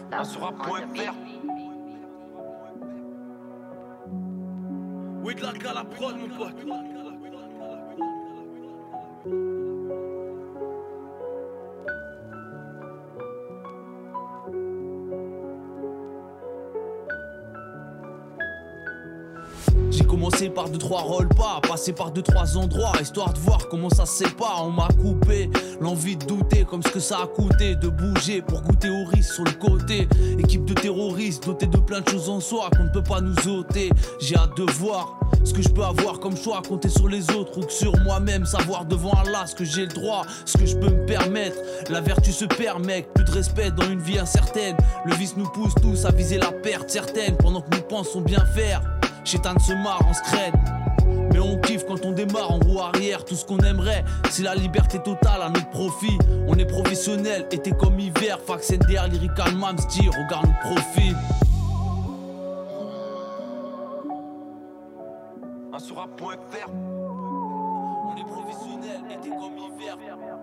Asura.fr. Oui, de la gala prod, mon pote. J'ai commencé par 2-3 roll-pas, passé par 2-3 endroits, histoire de voir comment ça se sépare. On m'a coupé l'envie de douter, comme ce que ça a coûté de bouger pour goûter au risque sur le côté. Équipe de terroristes dotée de plein de choses en soi qu'on ne peut pas nous ôter. J'ai hâte de voir ce que je peux avoir comme choix, compter sur les autres ou que sur moi-même, savoir devant Allah ce que j'ai le droit, ce que je peux me permettre. La vertu se perd, mec, plus de respect dans une vie incertaine. Le vice nous pousse tous à viser la perte certaine, pendant que nous pensons bien faire. Chétan se marre en scred, mais on kiffe quand on démarre en roue arrière. Tout ce qu'on aimerait, c'est la liberté totale à notre profit. On est professionnel, été comme hiver. Fax NDR, lyrical Mamsty, regarde notre profil. Asura.fr. On est professionnel, été comme hiver.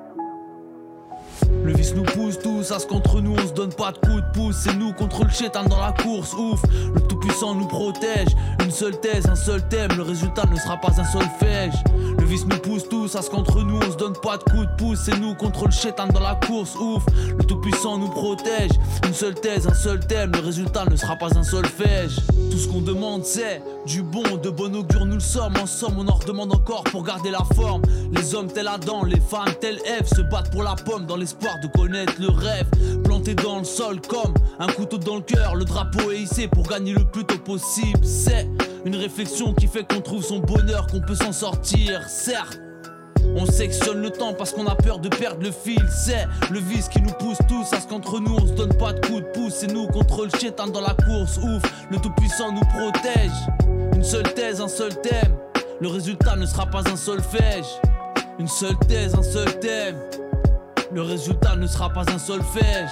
Le vice nous pousse tous à ce qu'entre nous on se donne pas de coups de pouce. C'est nous contre le chétan dans la course, ouf. Le tout-puissant nous protège. Une seule thèse, un seul thème, le résultat ne sera pas un solfège. Le vice nous pousse tous à ce qu'entre nous on se donne pas de coups de pouce. C'est nous contre le chétan dans la course, ouf. Le tout-puissant nous protège. Une seule thèse, un seul thème, le résultat ne sera pas un solfège. Tout ce qu'on demande c'est du bon, de bon augure nous le sommes. En somme on en redemande encore pour garder la forme. Les hommes tels Adam, les femmes tels Ève se battent pour la pomme dans l'espoir de connaître le rêve. Planté dans le sol comme un couteau dans le cœur. Le drapeau est hissé pour gagner le plus tôt possible. C'est une réflexion qui fait qu'on trouve son bonheur, qu'on peut s'en sortir, certes. On sectionne le temps parce qu'on a peur de perdre le fil. C'est le vice qui nous pousse tous à ce qu'entre nous on se donne pas de coups de pouce. C'est nous contre le chétan dans la course, ouf. Le tout-puissant nous protège. Une seule thèse, un seul thème, le résultat ne sera pas un solfège. Une seule thèse, un seul thème, le résultat ne sera pas un solfège.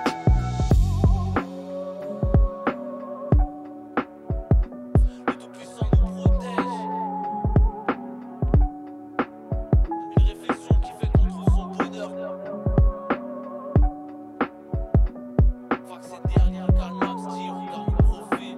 Le tout-puissant nous protège. Une réflexion qui fait qu'on trouve son bonheur. Faut que c'est derrière calme, Mamsty, regarde mon profil.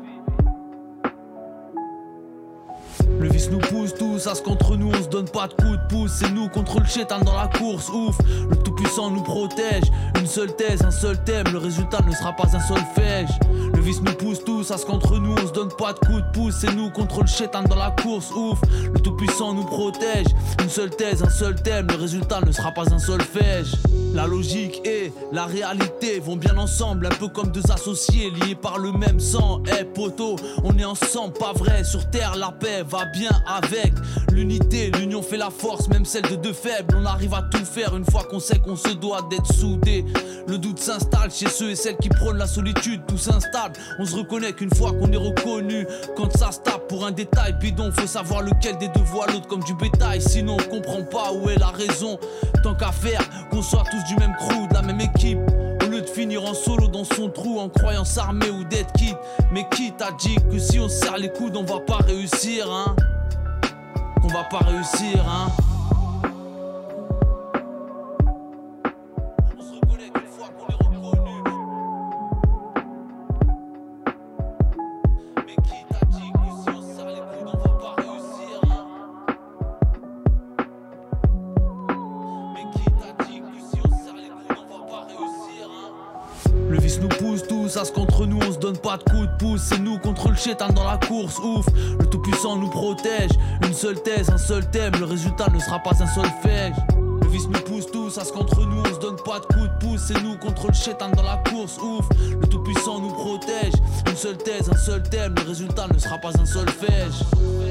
Le vice nous pousse tous à ce qu'entre nous on se donne pas de coups de pouce. C'est nous contre le chétan dans la course, ouf. Le tout-puissant nous protège. Une seule thèse, un seul thème, le résultat ne sera pas un solfège. Le vice nous pousse tous à ce qu'entre nous on se donne pas de coups de pouce. C'est nous contre le chétan dans la course, ouf. Le tout-puissant nous protège. Une seule thèse, un seul thème, le résultat ne sera pas un solfège. La logique et la réalité vont bien ensemble, un peu comme deux associés liés par le même sang. Eh poto, on est ensemble, pas vrai. Sur terre la paix va bien avec l'unité, l'union fait la force, même celle de deux faibles. On arrive à tout faire une fois qu'on sait qu'on se doit d'être soudés. Le doute s'installe chez ceux et celles qui prônent la solitude. Tout s'installe, on se reconnaît qu'une fois qu'on est reconnu. Quand ça se tape pour un détail bidon, faut savoir lequel des deux voit l'autre comme du bétail. Sinon on comprend pas où est la raison. Tant qu'à faire, qu'on soit tous du même crew, de la même équipe. Au lieu de finir en solo dans son trou en croyant s'armer ou d'être quitte. Mais qui t'a dit que si on serre les coudes on va pas réussir, hein? Qu'on va pas réussir, hein? On se reconnaît qu'une fois qu'on est reconnu. Mais qui t'a dit que si on serre les coudes on va pas réussir, hein? Mais qui t'a dit que si on serre les coudes on va pas réussir, hein? Le vice nous pousse tous à ce qu'entre nous on se donne pas de coups de pouce. C'est nous contre le chétan dans la course, ouf. Le tout-puissant nous protège. Une seule thèse, un seul thème, le résultat ne sera pas un solfège. Le vice nous pousse tous à ce qu'entre nous on se donne pas de coups de pouce. C'est nous contre le chétan dans la course, ouf. Le tout-puissant nous protège. Une seule thèse, un seul thème, le résultat ne sera pas un solfège.